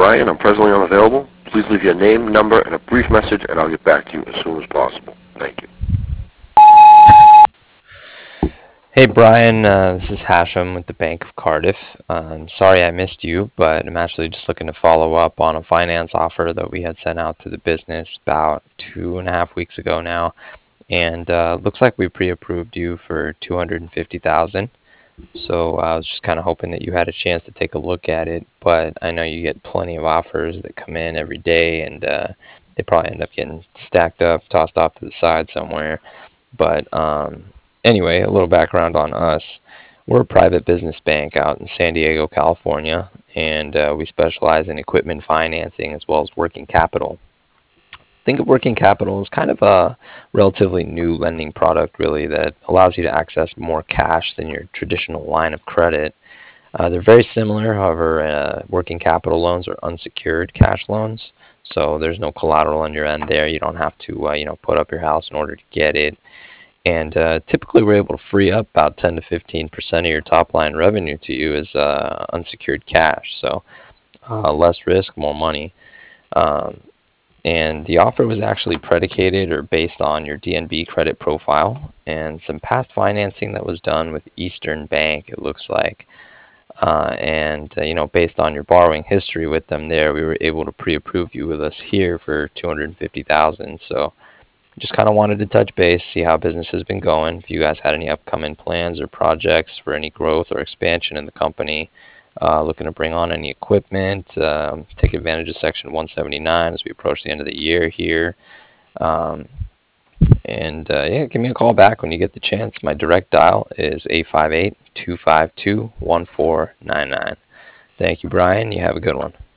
Brian. I'm presently unavailable. Please leave your name, number, and a brief message, and I'll get back to you as soon as possible. Thank you. Hey Brian, this is Hashem with the Bank of Cardiff. Sorry I missed you, but I'm actually just looking to follow up on a finance offer that we had sent out to the business about 2.5 weeks ago now, and looks like we pre-approved you for 250,000. So I was just kind of hoping that you had a chance to take a look at it, but I know you get plenty of offers that come in every day, and they probably end up getting stacked up, tossed off to the side somewhere. But anyway, a little background on us. We're a private business bank out in San Diego, California, and we specialize in equipment financing as well as working capital. Think of working capital as kind of a relatively new lending product, really, that allows you to access more cash than your traditional line of credit. They're very similar, however, working capital loans are unsecured cash loans, so there's no collateral on your end there. You don't have to, put up your house in order to get it. And typically, we're able to free up about 10 to 15% of your top line revenue to you as unsecured cash. So less risk, more money. Um, and the offer was actually predicated or based on your DNB credit profile and some past financing that was done with Eastern Bank, it looks like. And based on your borrowing history with them there, we were able to pre-approve you with us here for 250,000. So just kind of wanted to touch base, see how business has been going, if you guys had any upcoming plans or projects for any growth or expansion in the company, looking to bring on any equipment, take advantage of Section 179 as we approach the end of the year here. Um, and yeah, give me a call back when you get the chance. My direct dial is 858-252-1499. Thank you, Brian. You have a good one.